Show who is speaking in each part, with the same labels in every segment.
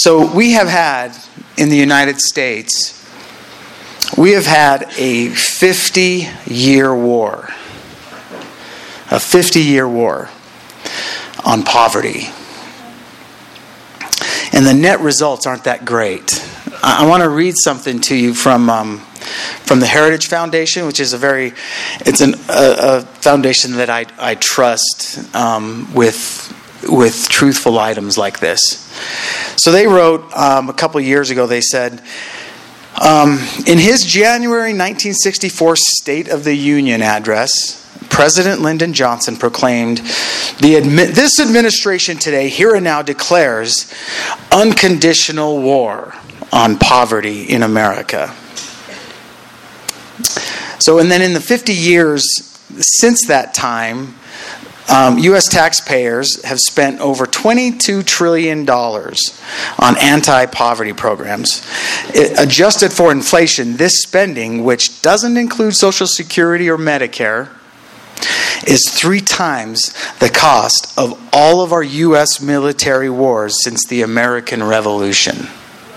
Speaker 1: So we have had, in the United States, we have had a 50-year war. A 50-year war on poverty. And the net results aren't that great. I want to read something to you from the Heritage Foundation, which is a foundation that I trust with truthful items like this. So they wrote a couple years ago, they said, in his January 1964 State of the Union address, President Lyndon Johnson proclaimed, this administration today, here and now, declares unconditional war on poverty in America. So, and then in the 50 years since that time, U.S. taxpayers have spent over $22 trillion on anti-poverty programs. Adjusted for inflation, this spending, which doesn't include Social Security or Medicare, is 3 times the cost of all of our U.S. military wars since the American Revolution.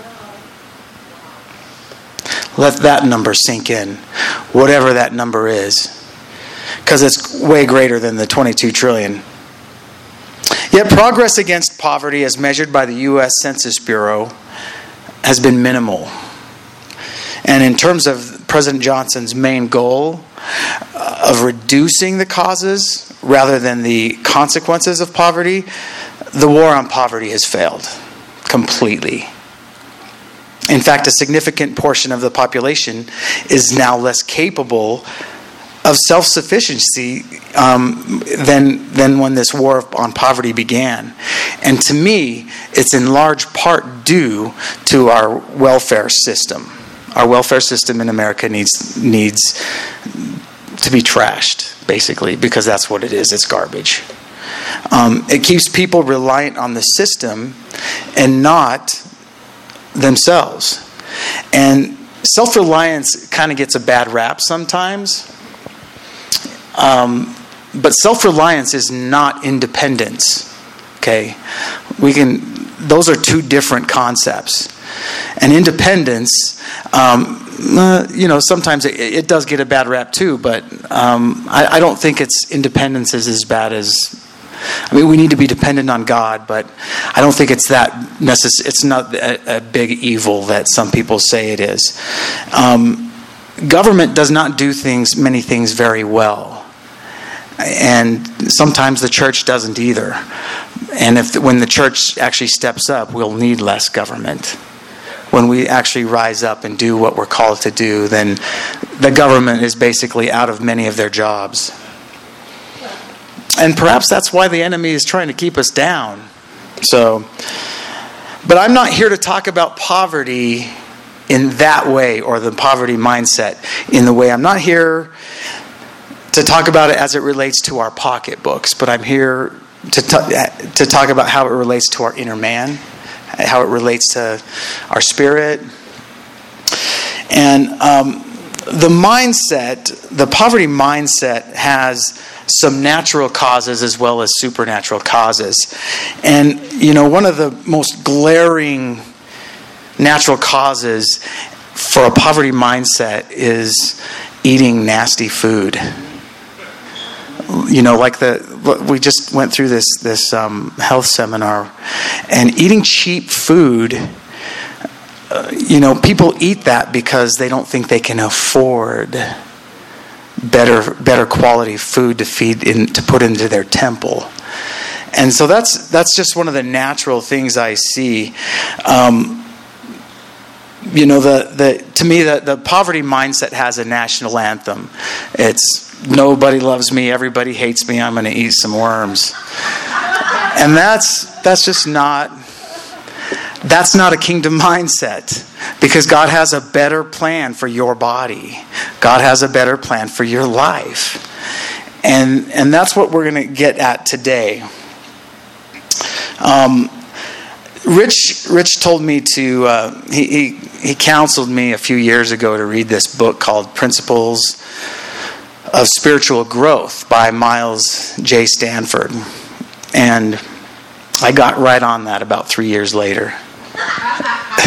Speaker 1: Let that number sink in, whatever that number is, because it's way greater than the 22 trillion. Yet progress against poverty, as measured by the U.S. Census Bureau, has been minimal. And in terms of President Johnson's main goal of reducing the causes rather than the consequences of poverty, the war on poverty has failed completely. In fact, a significant portion of the population is now less capable of self-sufficiency than when this war on poverty began. And to me, it's in large part due to our welfare system. Our welfare system in America needs to be trashed, basically, because that's what it is. It's garbage. It keeps people reliant on the system and not themselves. And self-reliance kind of gets a bad rap sometimes. But self-reliance is not independence. Okay? Those are 2 different concepts. And independence, sometimes it does get a bad rap too, but I don't think independence is as bad as... we need to be dependent on God, but I don't think it's that necessary. It's not a big evil that some people say it is. Government does not do many things very well. And sometimes the church doesn't either. And when the church actually steps up, we'll need less government. When we actually rise up and do what we're called to do, then the government is basically out of many of their jobs. And perhaps that's why the enemy is trying to keep us down. But I'm not here to talk about poverty in that way, or the poverty mindset in the way. I'm not here to talk about it as it relates to our pocketbooks, but I'm here to talk about how it relates to our inner man, how it relates to our spirit. And the poverty mindset has some natural causes as well as supernatural causes. And, one of the most glaring natural causes for a poverty mindset is eating nasty food. We just went through this health seminar, and eating cheap food, people eat that because they don't think they can afford better quality food to put into their temple. And so that's just one of the natural things I see. To me, the poverty mindset has a national anthem. It's nobody loves me, everybody hates me, I'm going to eat some worms. And that's just not a kingdom mindset, because God has a better plan for your body. God has a better plan for your life. And that's what we're going to get at today. Rich told me to, he counseled me a few years ago to read this book called Principles of Spiritual Growth by Miles J. Stanford. And I got right on that about 3 years later.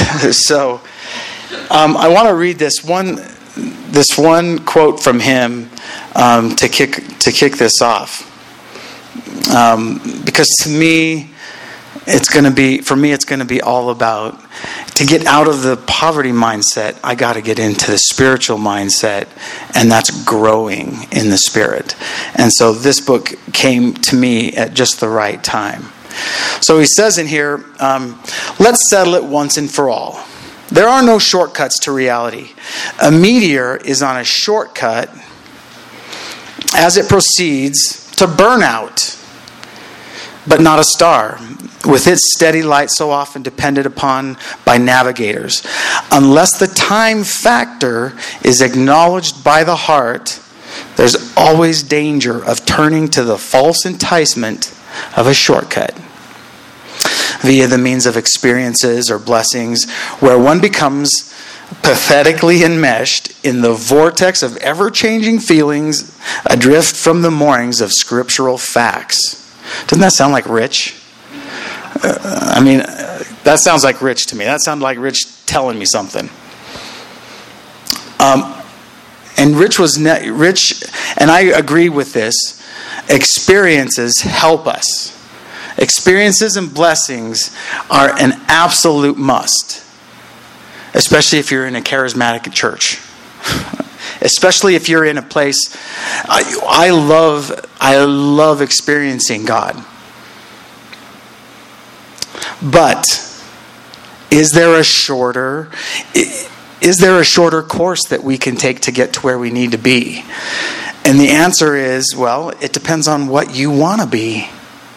Speaker 1: So I want to read this one quote from him to kick this off, because to me it's going to be all about, to get out of the poverty mindset, I got to get into the spiritual mindset, and that's growing in the Spirit. And so this book came to me at just the right time. So he says in here, let's settle it once and for all. There are no shortcuts to reality. A meteor is on a shortcut as it proceeds to burnout, but not a star, with its steady light so often depended upon by navigators. Unless the time factor is acknowledged by the heart, there's always danger of turning to the false enticement of a shortcut via the means of experiences or blessings, where one becomes pathetically enmeshed in the vortex of ever-changing feelings, adrift from the moorings of scriptural facts. Doesn't that sound like Rich? That sounds like Rich to me. That sounds like Rich telling me something. And Rich, and I agree with this. Experiences help us. Experiences and blessings are an absolute must, especially if you're in a charismatic church. Especially if you're in a place. I love experiencing God. But is there a shorter course that we can take to get to where we need to be? And the answer is, well, it depends on what you want to be.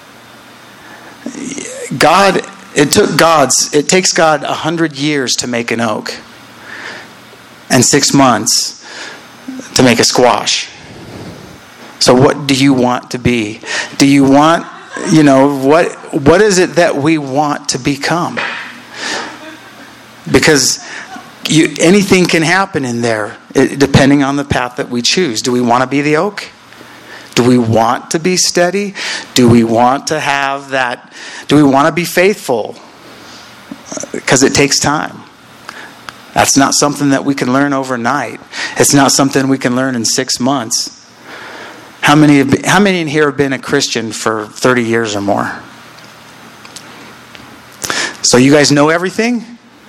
Speaker 1: It takes God 100 years to make an oak, and 6 months to make a squash. So what do you want to be? Do you want, what is it that we want to become? Because anything can happen in there, depending on the path that we choose. Do we want to be the oak? Do we want to be steady? Do we want to have that? Do we want to be faithful? Because it takes time. That's not something that we can learn overnight. It's not something we can learn in 6 months. How many in here have been a Christian for 30 years or more? So you guys know everything?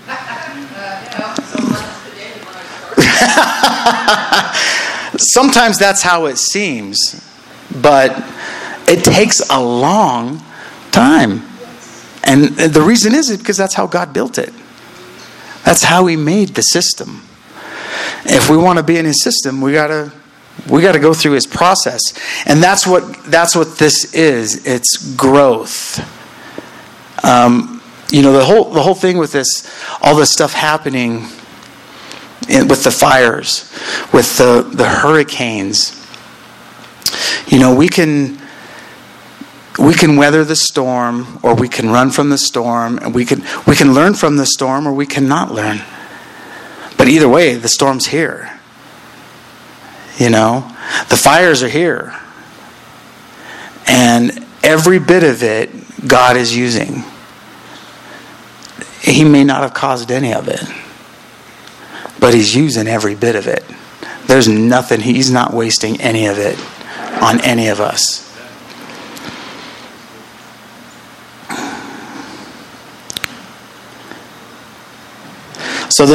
Speaker 1: Sometimes that's how it seems, but it takes a long time. And the reason is because that's how God built it. That's how He made the system. If we want to be in His system, we got to go through His process. And that's what this is. It's growth. The whole thing with this, all this stuff happening with the fires, with the hurricanes. We can weather the storm, or we can run from the storm, and we can learn from the storm, or we cannot learn. But either way, the storm's here. The fires are here. And every bit of it, God is using. He may not have caused any of it, but He's using every bit of it. There's nothing, He's not wasting any of it on any of us. So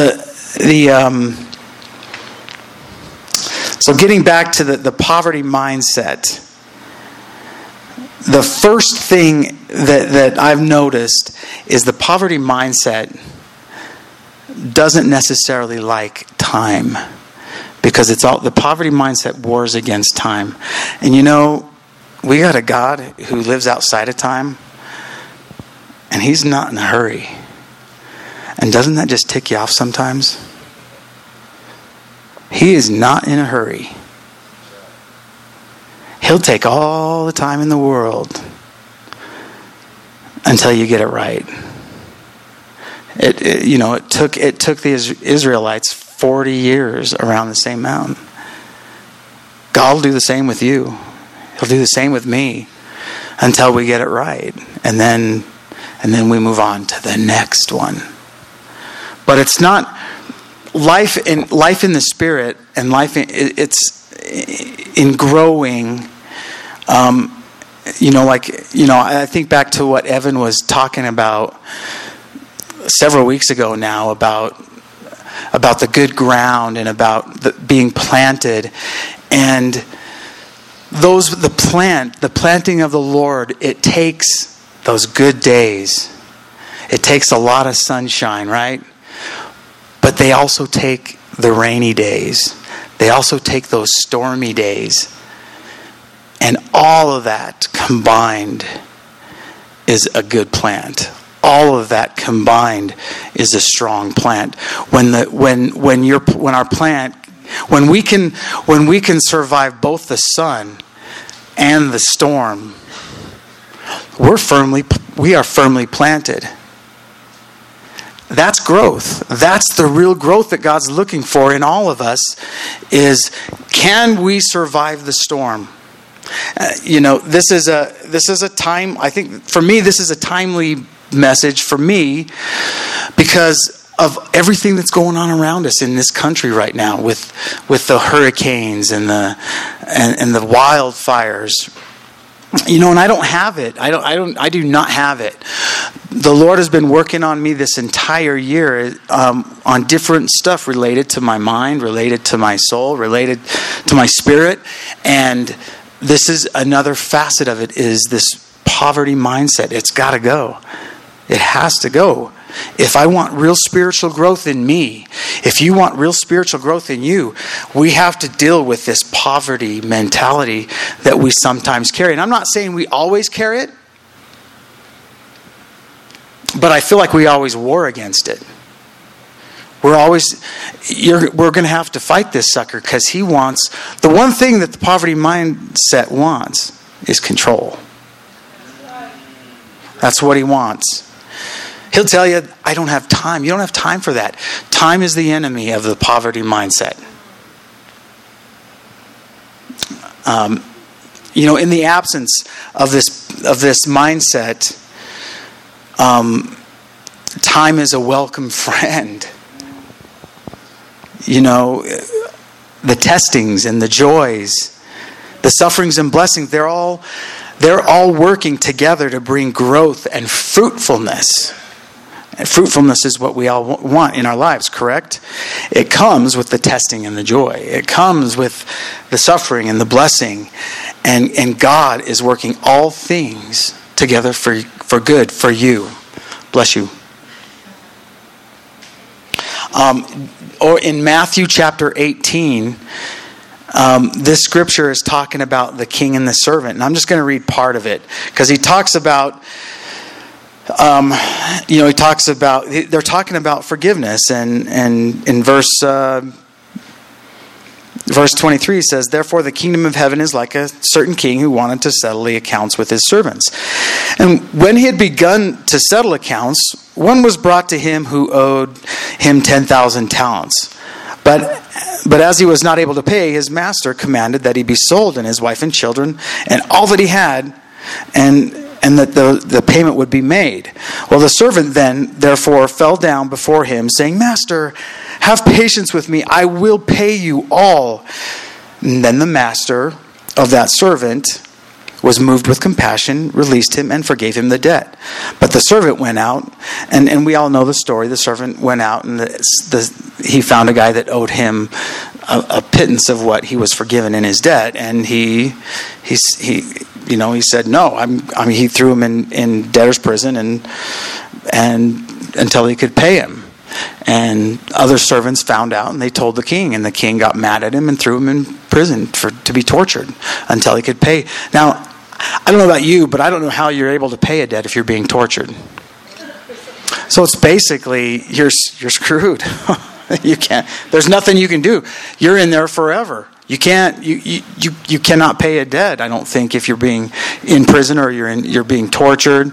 Speaker 1: so getting back to the poverty mindset, the first thing that I've noticed is the poverty mindset doesn't necessarily like time, because the poverty mindset wars against time. And we got a God who lives outside of time, and He's not in a hurry. And doesn't that just tick you off sometimes? He is not in a hurry. He'll take all the time in the world until you get it right. It took the Israelites 40 years around the same mountain. God will do the same with you. He'll do the same with me until we get it right, and then we move on to the next one. But it's not life in the Spirit, and it's in growing. I think back to what Evan was talking about several weeks ago now about the good ground and about being planted, and the planting of the Lord. It takes those good days. It takes a lot of sunshine, right? But they also take the rainy days. They also take those stormy days. And all of that combined is a good plant. All of that combined is a strong plant. When we can survive both the sun and the storm, we are firmly planted. That's growth. That's the real growth that God's looking for in all of us, is can we survive the storm? This is a time, I think for me, this is a timely message for me because of everything that's going on around us in this country right now with the hurricanes and the wildfires. And I don't have it. I do not have it. The Lord has been working on me this entire year on different stuff related to my mind, related to my soul, related to my spirit. And this is another facet of it, is this poverty mindset. It's got to go. It has to go. If I want real spiritual growth in me, if you want real spiritual growth in you, we have to deal with this poverty mentality that we sometimes carry. And I'm not saying we always carry it, but I feel like we always war against it. We're going to have to fight this sucker, because he wants, the one thing that the poverty mindset wants is control. That's what he wants. He'll tell you, I don't have time. You don't have time for that. Time is the enemy of the poverty mindset. In the absence of this mindset, time is a welcome friend. The testings and the joys, the sufferings and blessings, they're all working together to bring growth and fruitfulness. And fruitfulness is what we all want in our lives, correct? It comes with the testing and the joy. It comes with the suffering and the blessing. And God is working all things together for good, for you. Bless you. Or in Matthew chapter 18, this scripture is talking about the king and the servant. And I'm just going to read part of it, because he talks about, they're talking about forgiveness. And in verse 23 says, "Therefore the kingdom of heaven is like a certain king who wanted to settle the accounts with his servants. And when he had begun to settle accounts, one was brought to him who owed him 10,000 talents. But as he was not able to pay, his master commanded that he be sold, and his wife and children, and all that he had, and that the payment would be made. Well, the servant then, therefore, fell down before him, saying, 'Master, have patience with me, I will pay you all.' And then the master of that servant was moved with compassion, released him, and forgave him the debt. But the servant went out," and we all know the story. The servant went out, and he found a guy that owed him a pittance of what he was forgiven in his debt, and he said no. He threw him in debtor's prison and until he could pay him. And other servants found out, and they told the king, and the king got mad at him and threw him in prison to be tortured until he could pay. Now, I don't know about you, but I don't know how you're able to pay a debt if you're being tortured. So it's basically you're screwed. You can't. There's nothing you can do. You're in there forever. You can't. You cannot pay a debt, I don't think, if you're being in prison or you're being tortured.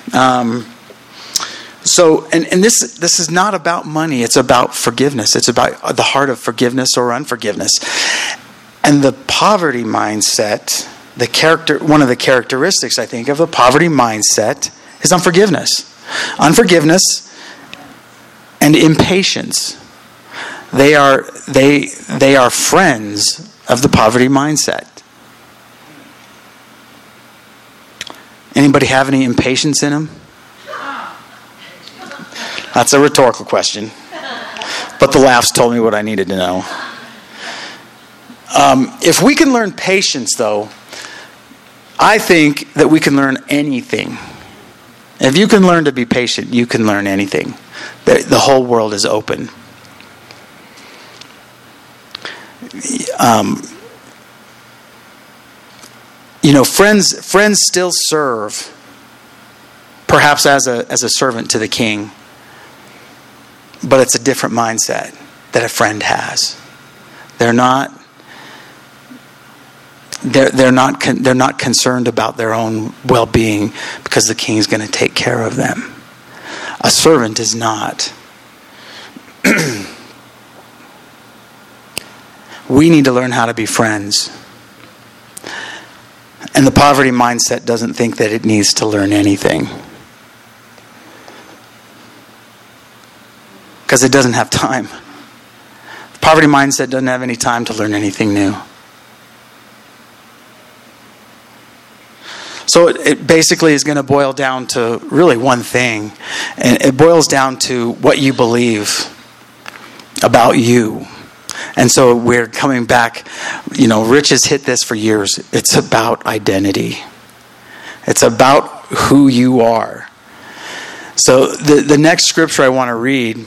Speaker 1: So, and this is not about money. It's about forgiveness. It's about the heart of forgiveness or unforgiveness. And the poverty mindset, one of the characteristics, I think, of the poverty mindset is unforgiveness. Unforgiveness and impatience. They are friends of the poverty mindset. Anybody have any impatience in them? That's a rhetorical question. But the laughs told me what I needed to know. If we can learn patience, though, I think that we can learn anything. If you can learn to be patient, you can learn anything. The whole world is open. Friends still serve, perhaps as a servant to the king, but it's a different mindset that a friend has. They're not concerned about their own well-being because the king's going to take care of them. A servant is not. We need to learn how to be friends. And the poverty mindset doesn't think that it needs to learn anything. Because it doesn't have time. The poverty mindset doesn't have any time to learn anything new. So it basically is going to boil down to really one thing. And it boils down to what you believe about you. And so we're coming back, Rich has hit this for years. It's about identity. It's about who you are. So the next scripture I want to read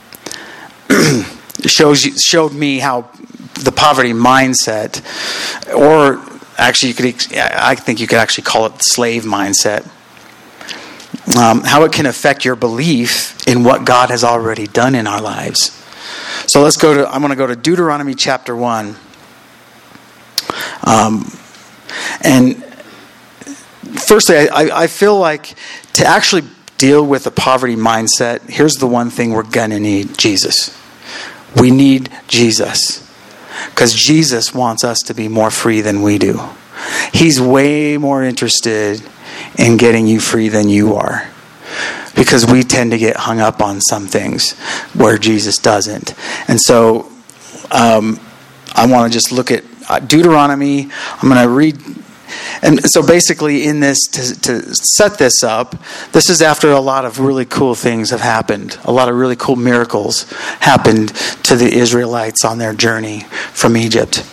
Speaker 1: showed me how the poverty mindset, or actually I think you could actually call it the slave mindset, how it can affect your belief in what God has already done in our lives. So I'm going to go to Deuteronomy chapter 1. And firstly, I feel like to actually deal with a poverty mindset, here's the one thing we're going to need: Jesus. We need Jesus. Because Jesus wants us to be more free than we do. He's way more interested in getting you free than you are. Because we tend to get hung up on some things where Jesus doesn't. And so I want to just look at Deuteronomy. I'm going to read. And so basically in this, to set this up, this is after a lot of really cool things have happened. A lot of really cool miracles happened to the Israelites on their journey from Egypt.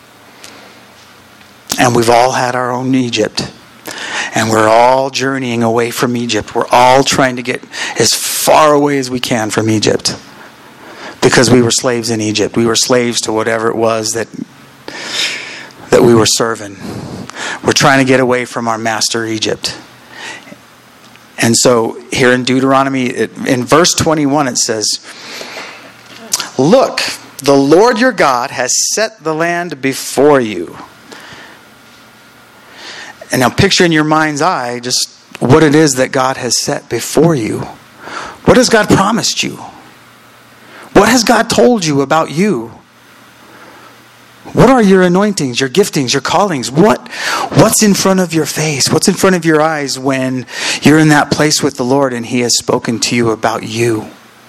Speaker 1: And we've all had our own Egypt. And we're all journeying away from Egypt. We're all trying to get as far away as we can from Egypt. Because we were slaves in Egypt. We were slaves to whatever it was that we were serving. We're trying to get away from our master Egypt. And so here in Deuteronomy, in verse 21 it says, "Look, the Lord your God has set the land before you." And now picture in your mind's eye just what it is that God has set before you. What has God promised you? What has God told you about you? What are your anointings, your giftings, your callings? What's in front of your face? What's in front of your eyes when you're in that place with the Lord and He has spoken to you about you?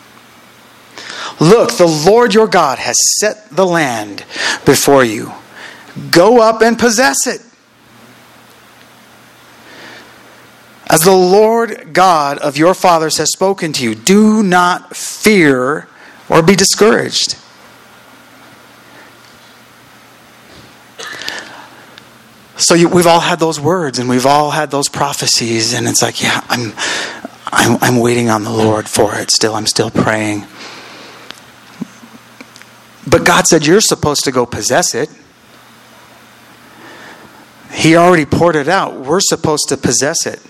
Speaker 1: Look, the Lord your God has set the land before you. Go up and possess it. As the Lord God of your fathers has spoken to you, do not fear or be discouraged. So we've all had those words and we've all had those prophecies, and it's like, yeah, I'm waiting on the Lord for it still. I'm still praying. But God said you're supposed to go possess it. He already poured it out. We're supposed to possess it.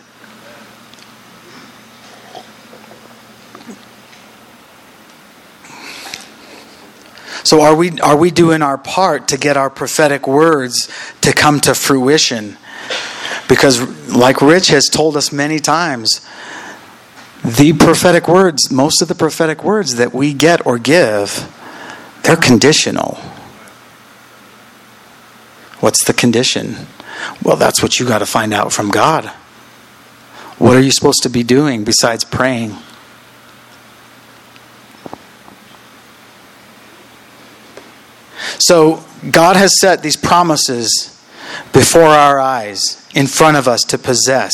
Speaker 1: So are we doing our part to get our prophetic words to come to fruition? Because like Rich has told us many times, the prophetic words, most of the prophetic words that we get or give, they're conditional. What's the condition? Well, that's what you got to find out from God. What are you supposed to be doing besides praying? So God has set these promises before our eyes, in front of us to possess.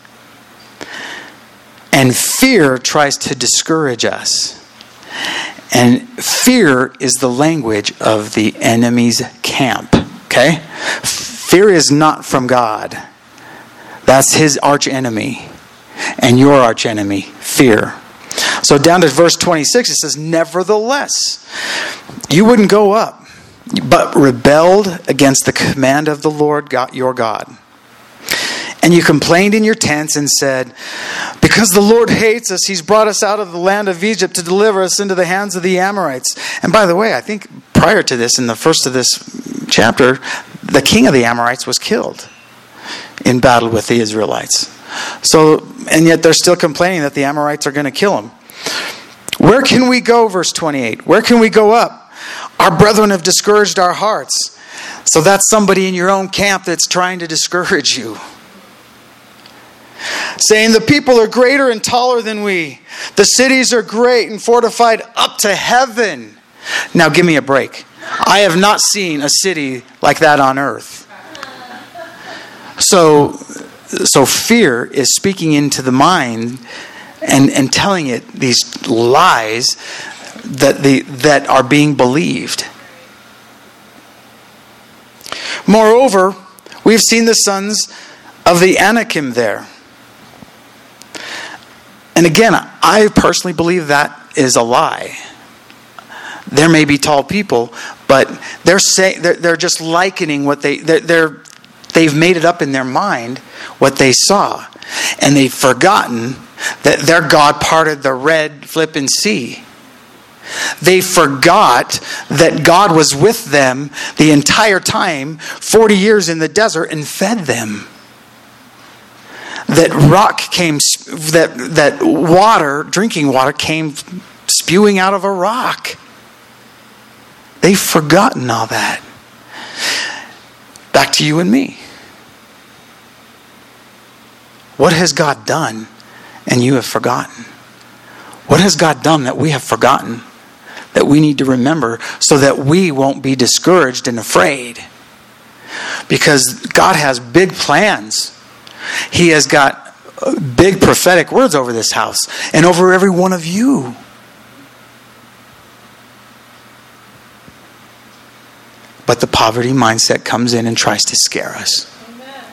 Speaker 1: And fear tries to discourage us. And fear is the language of the enemy's camp. Okay? Fear is not from God. That's his archenemy. And your archenemy, fear. So down to verse 26, it says, nevertheless, you wouldn't go up, but rebelled against the command of the Lord God, your God. And you complained in your tents and said, because the Lord hates us, he's brought us out of the land of Egypt to deliver us into the hands of the Amorites. And by the way, I think prior to this, in the first of this chapter, the king of the Amorites was killed in battle with the Israelites. So, and yet they're still complaining that the Amorites are going to kill him. Where can we go, verse 28? Where can we go up? Our brethren have discouraged our hearts. So that's somebody in your own camp that's trying to discourage you. Saying, the people are greater and taller than we. The cities are great and fortified up to heaven. Now give me a break. I have not seen a city like that on earth. So fear is speaking into the mind and telling it these lies that are being believed. Moreover, we've seen the sons of the Anakim there. And again, I personally believe that is a lie. There may be tall people, but they're just likening what they've made it up in their mind what they saw, and they've forgotten that their God parted the red flippin' sea. They forgot that God was with them the entire time, 40 years in the desert, and fed them. That that water, drinking water, came spewing out of a rock. They've forgotten all that. Back to you and me. What has God done and you have forgotten? What has God done that we have forgotten, that we need to remember so that we won't be discouraged and afraid? Because God has big plans. He has got big prophetic words over this house and over every one of you. But the poverty mindset comes in and tries to scare us. Amen.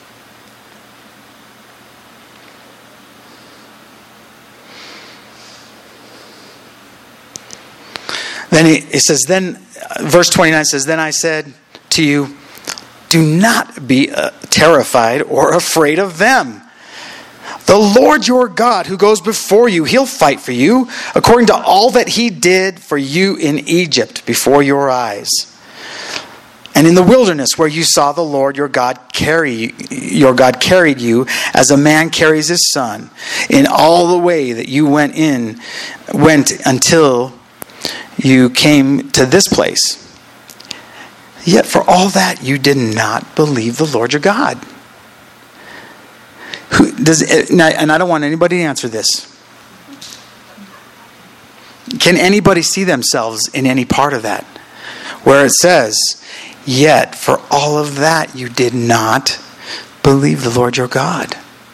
Speaker 1: Then it says, verse 29 says, then I said to you, do not be terrified or afraid of them. The Lord your God who goes before you, he'll fight for you according to all that he did for you in Egypt before your eyes. And in the wilderness where you saw the Lord your God carried you as a man carries his son, in all the way that you went until you came to this place. Yet for all that you did not believe the Lord your God. And I don't want anybody to answer this. Can anybody see themselves in any part of that? Where it says, yet for all of that you did not believe the Lord your God,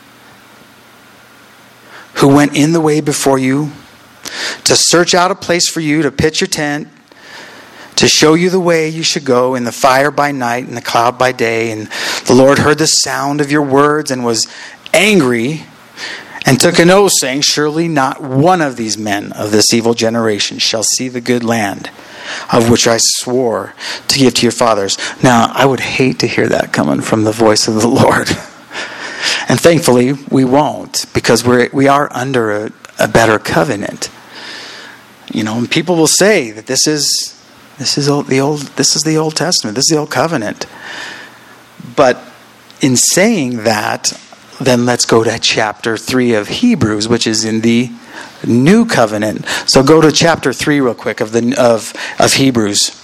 Speaker 1: who went in the way before you to search out a place for you to pitch your tent, to show you the way you should go, in the fire by night and the cloud by day. And the Lord heard the sound of your words and was angry and took an oath, saying, surely not one of these men of this evil generation shall see the good land of which I swore to give to your fathers. Now, I would hate to hear that coming from the voice of the Lord. And thankfully, we won't, because we are under a better covenant. And people will say that this is the Old Testament. This is the Old Covenant. But in saying that, then let's go to chapter 3 of Hebrews, which is in the New Covenant. So go to chapter 3 real quick of Hebrews.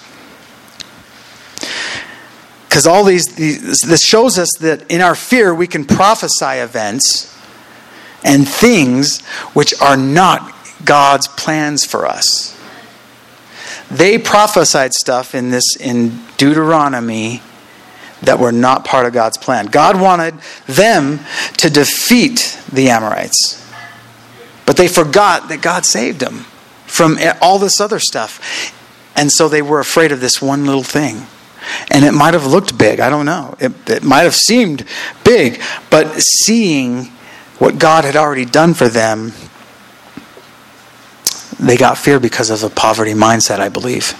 Speaker 1: Because all this shows us that in our fear we can prophesy events and things which are not God's plans for us. They prophesied stuff in Deuteronomy that were not part of God's plan. God wanted them to defeat the Amorites. But they forgot that God saved them from all this other stuff. And so they were afraid of this one little thing. And it might have looked big. I don't know. It might have seemed big. But seeing what God had already done for them, they got fear because of a poverty mindset, I believe.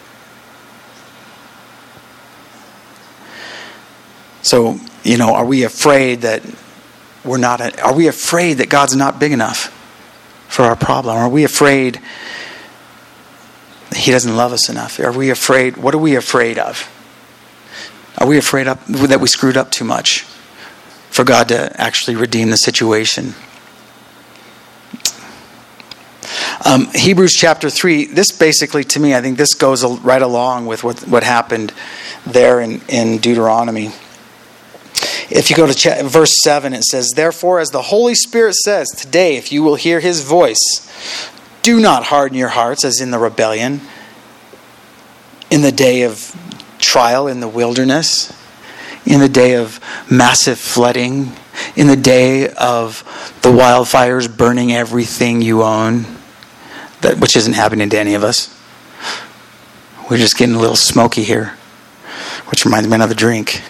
Speaker 1: So, are we afraid that are we afraid that God's not big enough for our problem? Are we afraid that He doesn't love us enough? Are we afraid? What are we afraid of? Are we afraid that we screwed up too much for God to actually redeem the situation? Hebrews chapter 3, this basically, to me, I think this goes right along with what happened there in Deuteronomy. If you go to verse 7, it says, "Therefore, as the Holy Spirit says, today, if you will hear His voice, do not harden your hearts as in the rebellion, in the day of trial in the wilderness, in the day of massive flooding, in the day of the wildfires burning everything you own," which isn't happening to any of us. We're just getting a little smoky here, which reminds me of another drink.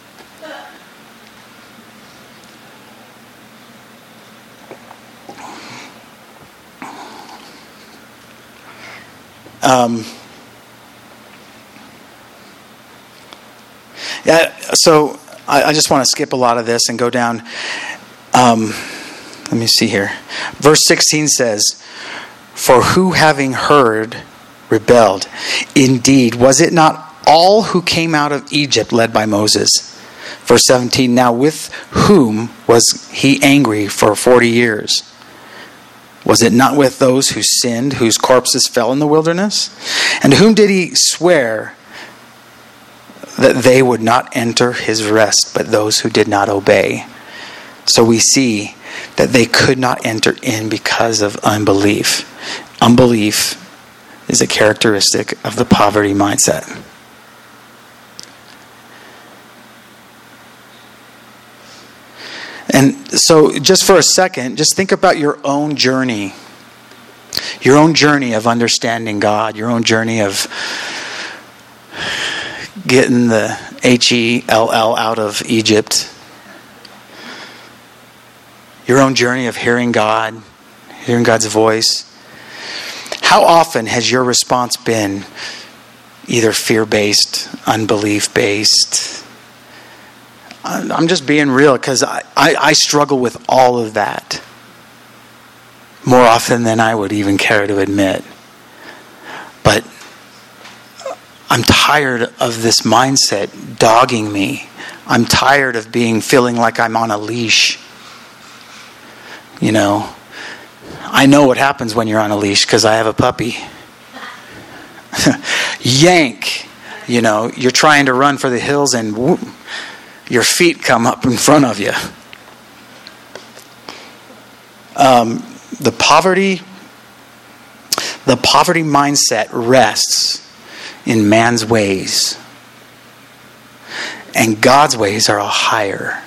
Speaker 1: So I just want to skip a lot of this and go down. Let me see here. Verse 16 says, "For who having heard rebelled? Indeed, was it not all who came out of Egypt led by Moses?" Verse 17, "Now with whom was He angry for 40 years? Was it not with those who sinned, whose corpses fell in the wilderness? And to whom did He swear that they would not enter His rest, but those who did not obey?" So we see that they could not enter in because of unbelief. Unbelief is a characteristic of the poverty mindset. And so just for a second, just think about your own journey. Your own journey of understanding God. Your own journey of getting the HELL out of Egypt. Your own journey of hearing God, hearing God's voice. How often has your response been either fear-based, unbelief-based? I'm just being real because I struggle with all of that more often than I would even care to admit. But I'm tired of this mindset dogging me. I'm tired of feeling like I'm on a leash. I know what happens when you're on a leash because I have a puppy. Yank. You're trying to run for the hills and whoop, your feet come up in front of you. The poverty mindset rests in man's ways. And God's ways are higher.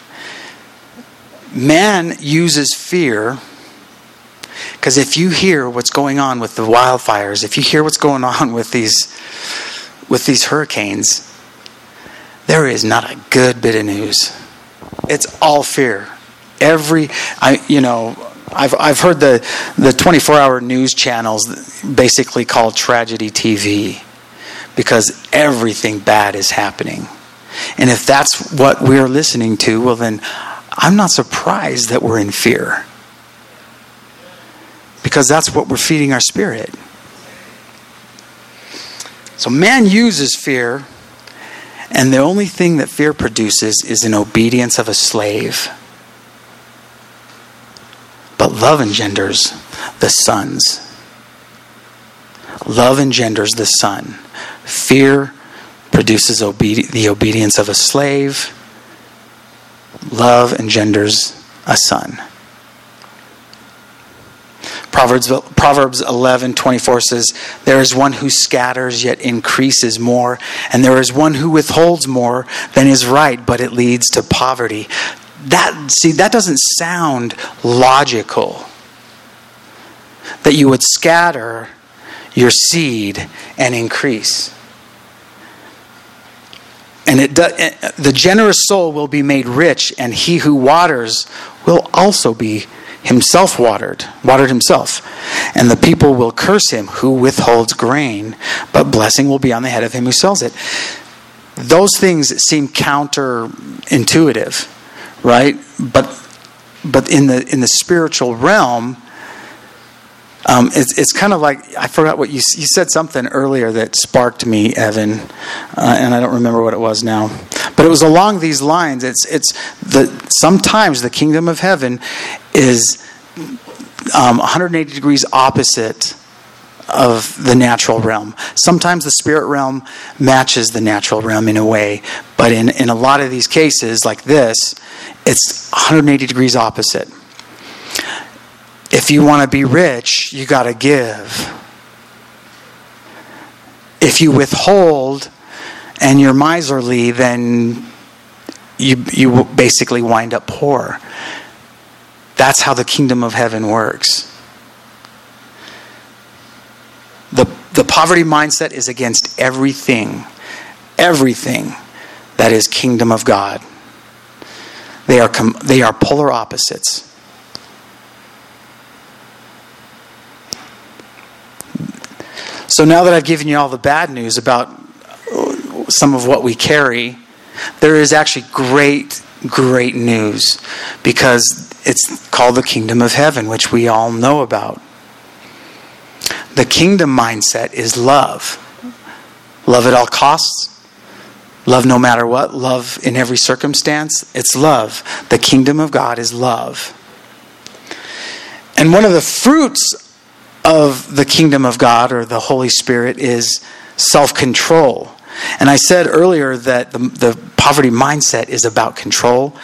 Speaker 1: Man uses fear because if you hear what's going on with the wildfires, if you hear what's going on with these hurricanes, there is not a good bit of news. It's all fear. I've heard the 24-hour news channels basically called tragedy TV because everything bad is happening. And if that's what we're listening to, well then I'm not surprised that we're in fear. Because that's what we're feeding our spirit. So man uses fear, and the only thing that fear produces is an obedience of a slave. But love engenders the sons. Love engenders the son. Fear produces the obedience of a slave. Love engenders a son. Proverbs 11:24 says, there is one who scatters yet increases more, and there is one who withholds more than is right, but it leads to poverty. That doesn't sound logical. That you would scatter your seed and increase. And the generous soul will be made rich, and he who waters will also be himself watered himself. And the people will curse him who withholds grain, but blessing will be on the head of him who sells it. Those things seem counterintuitive, right? But in the spiritual realm, it's kind of like, I forgot what you said something earlier that sparked me, Evan, and I don't remember what it was now. But it was along these lines. Sometimes the kingdom of heaven is 180 degrees opposite of the natural realm. Sometimes the spirit realm matches the natural realm in a way, but in a lot of these cases, like this, it's 180 degrees opposite. If you want to be rich, you got to give. If you withhold and you're miserly, then you basically wind up poor. That's how the kingdom of heaven works. The poverty mindset is against everything that is kingdom of God. They are polar opposites. So now that I've given you all the bad news about some of what we carry, there is actually great news, because it's called the kingdom of heaven, which we all know about. The kingdom mindset is love. Love at all costs. Love no matter what. Love in every circumstance. It's love. The kingdom of God is love. And one of the fruits of the kingdom of God, or the Holy Spirit, is self-control. And I said earlier that the poverty mindset is about control.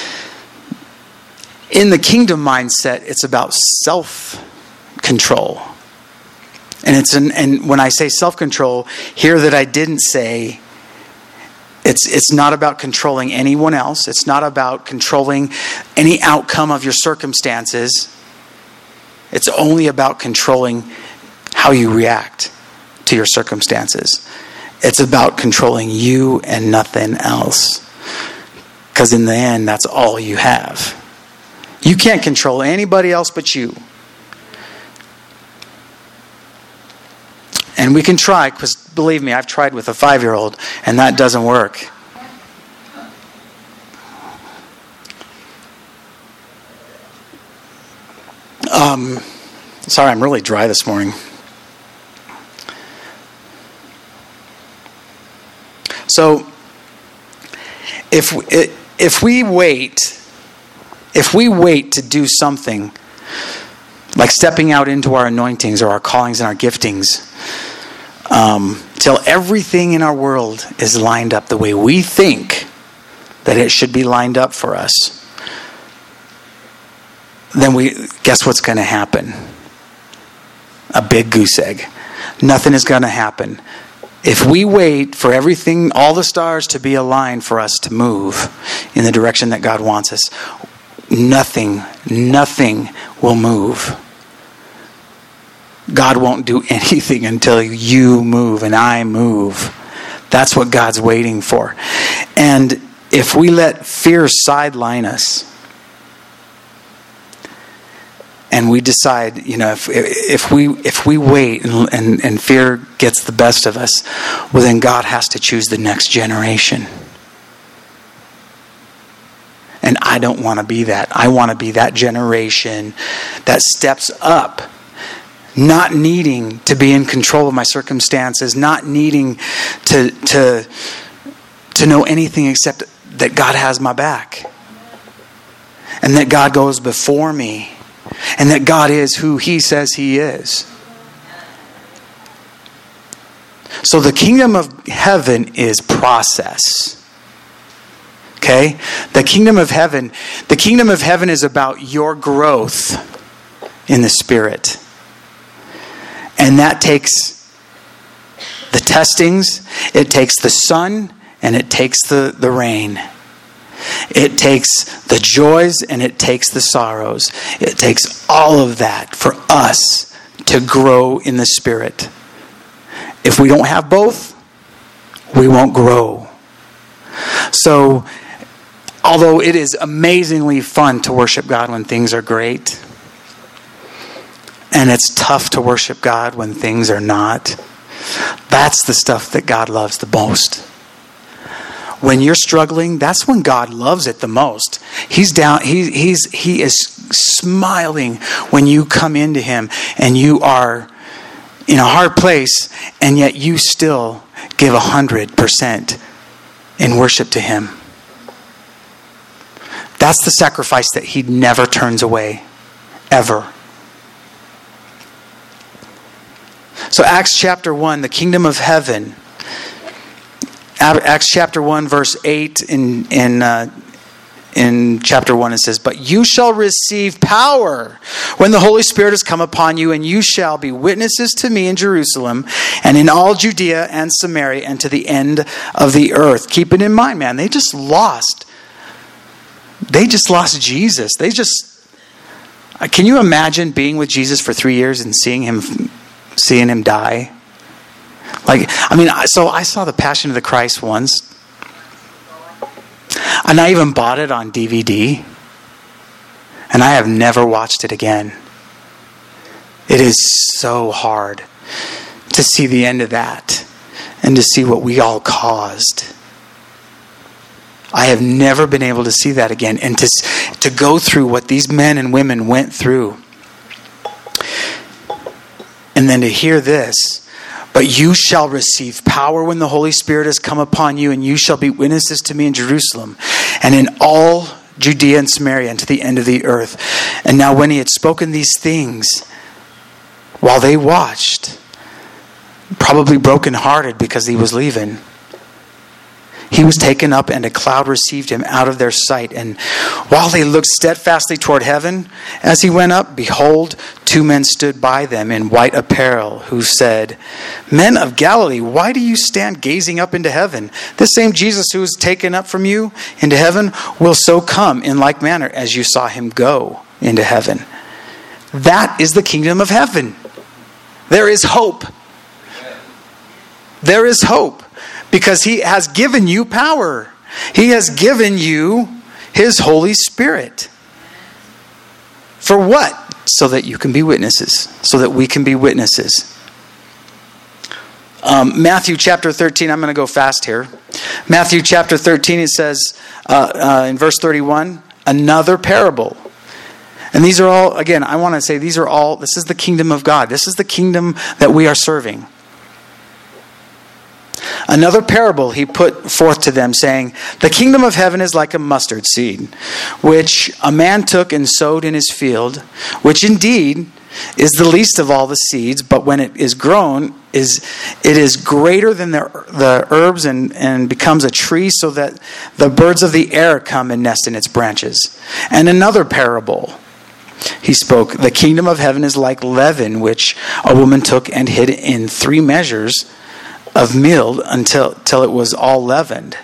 Speaker 1: In the kingdom mindset, it's about self-control. And when I say self-control, hear that I didn't say it's not about controlling anyone else. It's not about controlling any outcome of your circumstances. It's only about controlling how you react to your circumstances. It's about controlling you and nothing else. Because in the end, that's all you have. You can't control anybody else but you. And we can try, because believe me, I've tried with a 5-year-old, and that doesn't work. Sorry, I'm really dry this morning. So, if we wait to do something, like stepping out into our anointings or our callings and our giftings, till everything in our world is lined up the way we think that it should be lined up for us, then guess what's going to happen? A big goose egg. Nothing is going to happen. If we wait for everything, all the stars to be aligned for us to move in the direction that God wants us, nothing will move. God won't do anything until you move and I move. That's what God's waiting for. And if we let fear sideline us, and we decide, if we wait and fear gets the best of us, well, then God has to choose the next generation. And I don't want to be that. I want to be that generation that steps up, not needing to be in control of my circumstances, not needing to know anything except that God has my back. And that God goes before me. And that God is who He says He is. So the kingdom of heaven is process. Okay? The kingdom of heaven is about your growth in the Spirit. And that takes the testings, it takes the sun, and it takes the rain. It takes the joys and it takes the sorrows. It takes all of that for us to grow in the Spirit. If we don't have both, we won't grow. So, although it is amazingly fun to worship God when things are great, and it's tough to worship God when things are not, that's the stuff that God loves the most. When you're struggling, that's when God loves it the most. He's down. He is smiling when you come into Him and you are in a hard place, and yet you still give 100% in worship to Him. That's the sacrifice that He never turns away, ever. So Acts chapter 1, the kingdom of heaven. Acts chapter 1, verse 8 in chapter 1 it says, "But you shall receive power when the Holy Spirit has come upon you, and you shall be witnesses to me in Jerusalem and in all Judea and Samaria and to the end of the earth." Keep it in mind, man. They just lost Jesus. Can you imagine being with Jesus for 3 years and seeing him die? So I saw The Passion of the Christ once. And I even bought it on DVD. And I have never watched it again. It is so hard to see the end of that and to see what we all caused. I have never been able to see that again. And to go through what these men and women went through. And then to hear this, "But you shall receive power when the Holy Spirit has come upon you, and you shall be witnesses to me in Jerusalem and in all Judea and Samaria and to the end of the earth." And now when he had spoken these things, while they watched, probably brokenhearted because he was leaving, he was taken up, and a cloud received him out of their sight. And while they looked steadfastly toward heaven as he went up, behold, 2 men stood by them in white apparel, who said, "Men of Galilee, why do you stand gazing up into heaven? This same Jesus who was taken up from you into heaven will so come in like manner as you saw him go into heaven." That is the kingdom of heaven. There is hope. There is hope. Because He has given you power. He has given you His Holy Spirit. For what? So that you can be witnesses. So that we can be witnesses. Matthew chapter 13. I'm going to go fast here. Matthew chapter 13, it says in verse 31, another parable. And these are all, again, I want to say this is the kingdom of God. This is the kingdom that we are serving. Another parable he put forth to them, saying, "The kingdom of heaven is like a mustard seed, which a man took and sowed in his field, which indeed is the least of all the seeds, but when it is grown, it is greater than the herbs and becomes a tree, so that the birds of the air come and nest in its branches." And another parable he spoke, "The kingdom of heaven is like leaven, which a woman took and hid in 3 measures of meal till it was all leavened."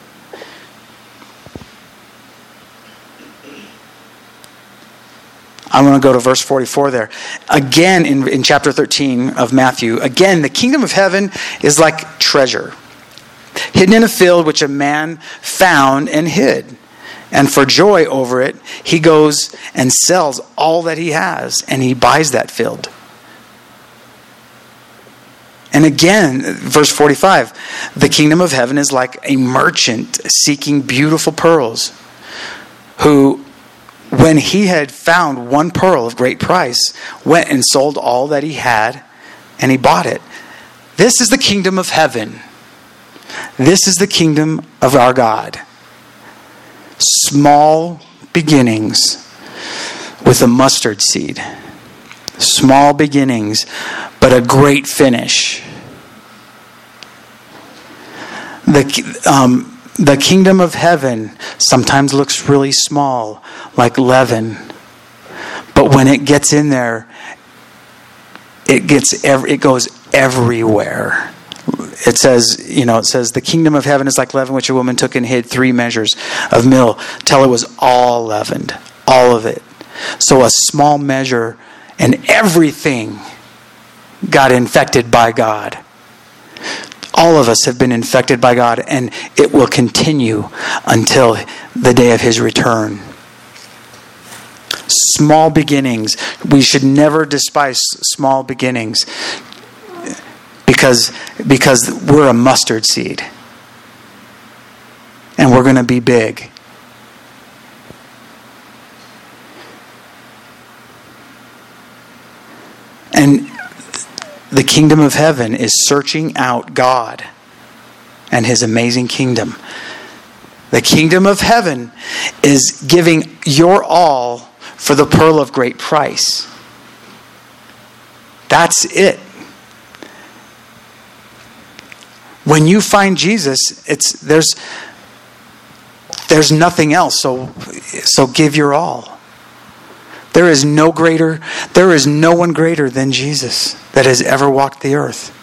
Speaker 1: I'm going to go to verse 44 there. Again, in chapter 13 of Matthew, again, the kingdom of heaven is like treasure, hidden in a field which a man found and hid. And for joy over it, he goes and sells all that he has, and he buys that field. And again, verse 45, the kingdom of heaven is like a merchant seeking beautiful pearls, who, when he had found one pearl of great price, went and sold all that he had, and he bought it. This is the kingdom of heaven. This is the kingdom of our God. Small beginnings with a mustard seed. Small beginnings, but a great finish. The kingdom of heaven sometimes looks really small, like leaven. But when it gets in there, it goes everywhere. It says, the kingdom of heaven is like leaven which a woman took and hid 3 measures of meal till it was all leavened, all of it. So a small measure and everything got infected by God. All of us have been infected by God, and it will continue until the day of His return. Small beginnings. We should never despise small beginnings because we're a mustard seed. And we're going to be big. And the kingdom of heaven is searching out God and His amazing kingdom. The kingdom of heaven is giving your all for the pearl of great price. That's it. When you find Jesus, there's nothing else. So give your all. There is no one greater than Jesus that has ever walked the earth.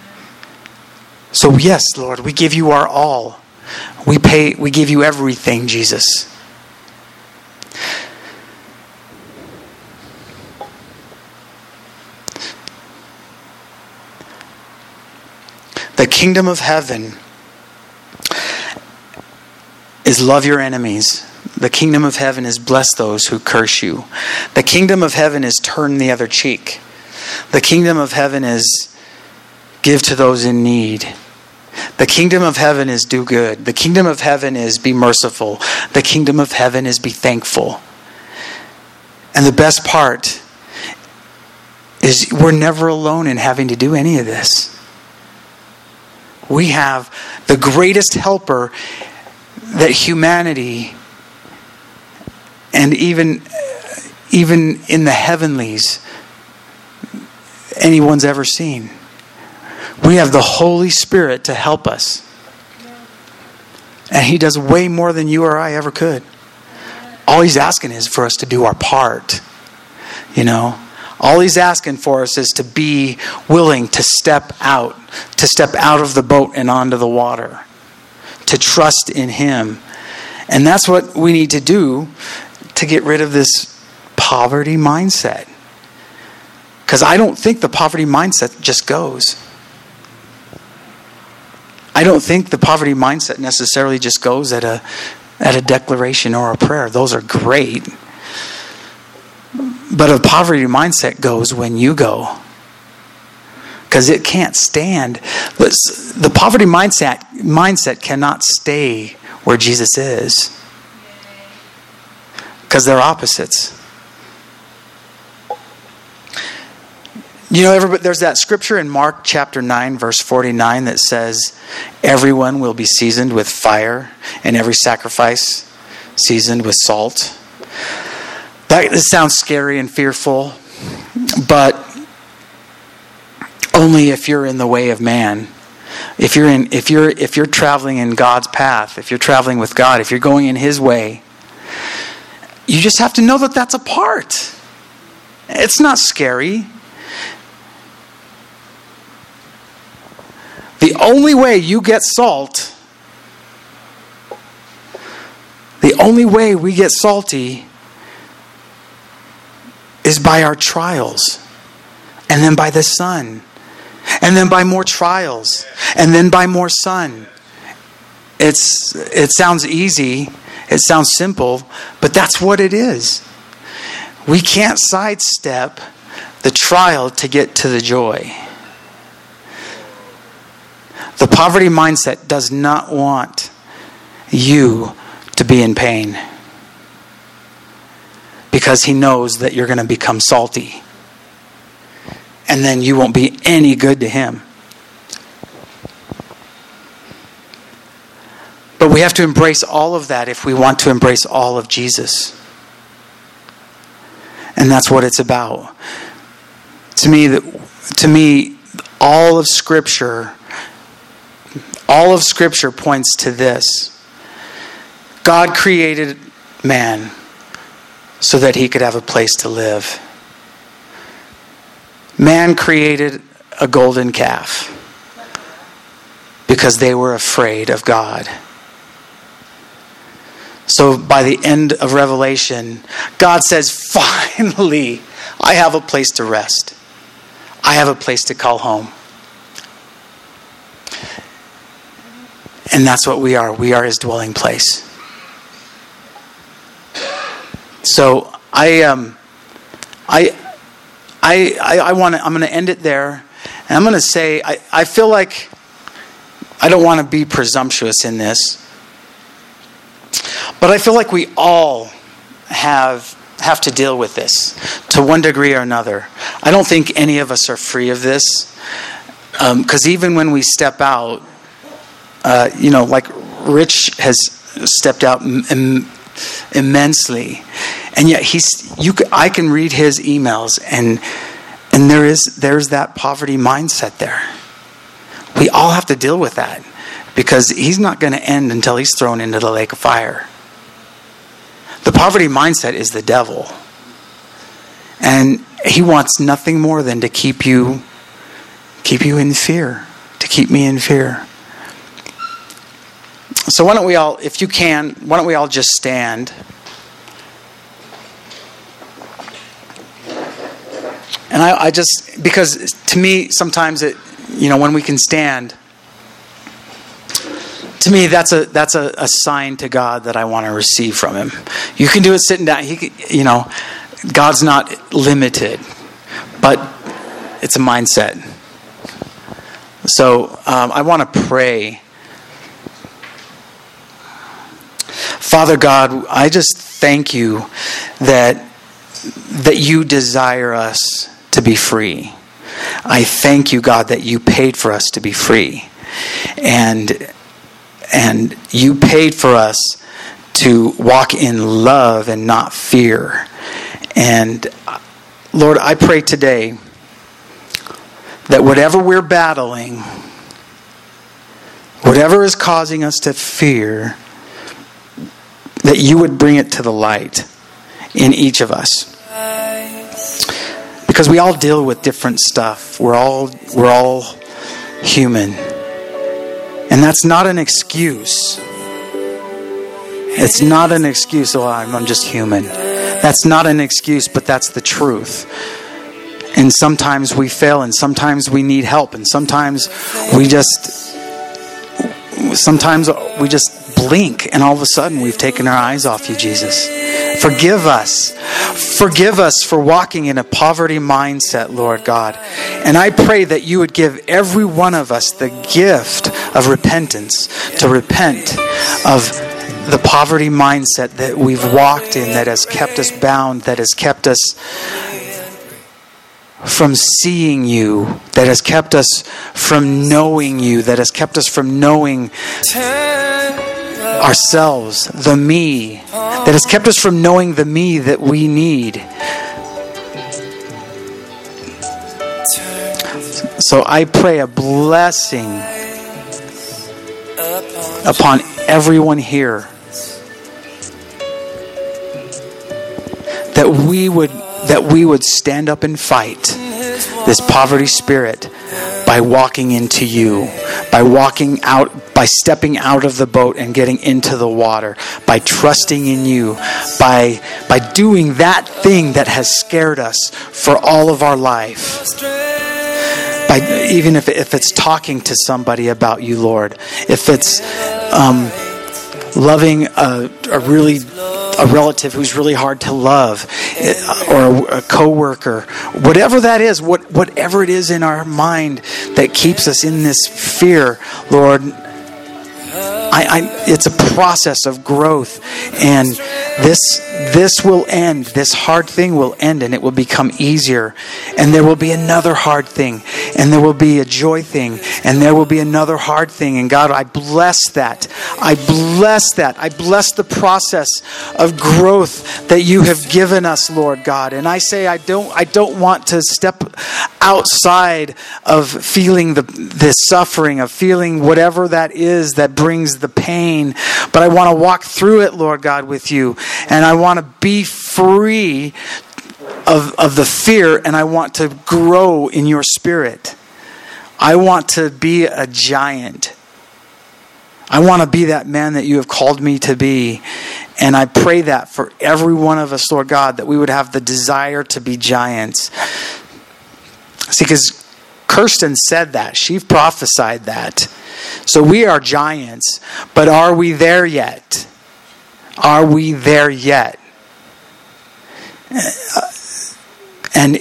Speaker 1: So yes, Lord, we give you our all. We give you everything, Jesus. The kingdom of heaven is love your enemies. The kingdom of heaven is bless those who curse you. The kingdom of heaven is turn the other cheek. The kingdom of heaven is give to those in need. The kingdom of heaven is do good. The kingdom of heaven is be merciful. The kingdom of heaven is be thankful. And the best part is we're never alone in having to do any of this. We have the greatest helper that humanity and even in the heavenlies anyone's ever seen. We have the Holy Spirit to help us. And He does way more than you or I ever could. All He's asking is for us to do our part. All He's asking for us is to be willing to step out of the boat and onto the water, to trust in Him. And that's what we need to do to get rid of this poverty mindset. Because I don't think the poverty mindset just goes. I don't think the poverty mindset necessarily just goes at a declaration or a prayer. Those are great. But a poverty mindset goes when you go. Because it can't stand. The poverty mindset cannot stay where Jesus is. Because they're opposites. There's that scripture in Mark chapter 9, verse 49 that says, everyone will be seasoned with fire, and every sacrifice seasoned with salt. That sounds scary and fearful, but only if you're in the way of man. If you're traveling in God's path, if you're traveling with God, if you're going in His way, you just have to know that that's a part. It's not scary. The only way you get salt, the only way we get salty is by our trials, and then by the sun, and then by more trials, and then by more sun. It sounds easy, it sounds simple, but that's what it is. We can't sidestep the trial to get to the joy. The poverty mindset does not want you to be in pain. Because he knows that you're going to become salty. And then you won't be any good to him. But we have to embrace all of that if we want to embrace all of Jesus. And that's what it's about. To me, all of Scripture points to this. God created man so that he could have a place to live. Man created a golden calf because they were afraid of God. So by the end of Revelation, God says, finally, I have a place to rest. I have a place to call home. And that's what we are. We are his dwelling place. So I'm going to end it there. And I'm going to say, I feel like I don't want to be presumptuous in this. But I feel like we all have to deal with this to one degree or another. I don't think any of us are free of this. Because even when we step out, like Rich has stepped out immensely. And yet I can read his emails and there's that poverty mindset there. We all have to deal with that because he's not going to end until he's thrown into the lake of fire. The poverty mindset is the devil. And he wants nothing more than to keep you in fear, to keep me in fear. So why don't we all, if you can, why don't we all just stand? And I just, because to me, sometimes when we can stand, to me, that's a sign to God that I want to receive from him. You can do it sitting down. God's not limited, but it's a mindset. So I want to pray. Father God, I just thank you that you desire us to be free. I thank you, God, that you paid for us to be free. And you paid for us to walk in love and not fear. And Lord, I pray today that whatever we're battling, whatever is causing us to fear, that you would bring it to the light in each of us. Because we all deal with different stuff. We're all human. And that's not an excuse. It's not an excuse, I'm just human. That's not an excuse, but that's the truth. And sometimes we fail, and sometimes we need help, and sometimes we just blink, and all of a sudden we've taken our eyes off you, Jesus. Forgive us. Forgive us for walking in a poverty mindset, Lord God. And I pray that you would give every one of us the gift of repentance, to repent of the poverty mindset that we've walked in, that has kept us bound, that has kept us from seeing you, that has kept us from knowing you, that has kept us from knowing ourselves, the me, that has kept us from knowing the me that we need. So I pray a blessing upon everyone here, that we would stand up and fight this poverty spirit by walking into you, by stepping out of the boat and getting into the water, by trusting in you, by doing that thing that has scared us for all of our life. Even if it's talking to somebody about you, Lord, if it's loving a relative who's really hard to love, or a coworker, whatever that is, whatever it is in our mind that keeps us in this fear, Lord, it's a process of growth, and this will end. This hard thing will end, and it will become easier. And there will be another hard thing, and there will be a joy thing, and there will be another hard thing. And God, I bless that. I bless that. I bless the process of growth that you have given us, Lord God. And I say I don't want to step outside of feeling the suffering, of feeling whatever that is that brings the pain, but I want to walk through it, Lord God, with you, and I want to be free of the fear, and I want to grow in your spirit. I want to be a giant. I want to be that man that you have called me to be. And I pray that for every one of us, Lord God, that we would have the desire to be giants. See, because Kirsten said that. She prophesied that. So we are giants, but are we there yet? Are we there yet? And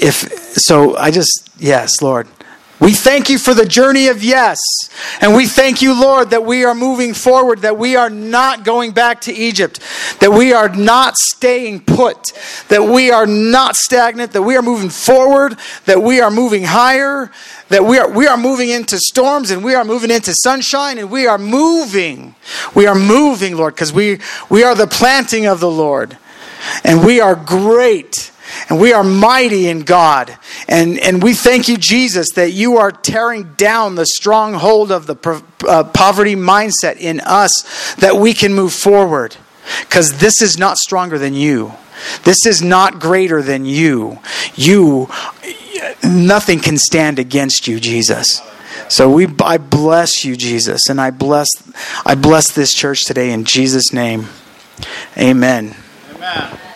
Speaker 1: yes, Lord. We thank you for the journey of yes. And we thank you, Lord, that we are moving forward, that we are not going back to Egypt, that we are not staying put, that we are not stagnant, that we are moving forward, that we are moving higher, that we are moving into storms, and we are moving into sunshine, and we are moving. We are moving, Lord, because we are the planting of the Lord. And we are great. And we are mighty in God. And we thank you, Jesus, that you are tearing down the stronghold of the poverty mindset in us, that we can move forward. Because this is not stronger than you. This is not greater than you. Nothing can stand against you, Jesus. So I bless you, Jesus. And I bless this church today in Jesus' name. Amen.
Speaker 2: Amen.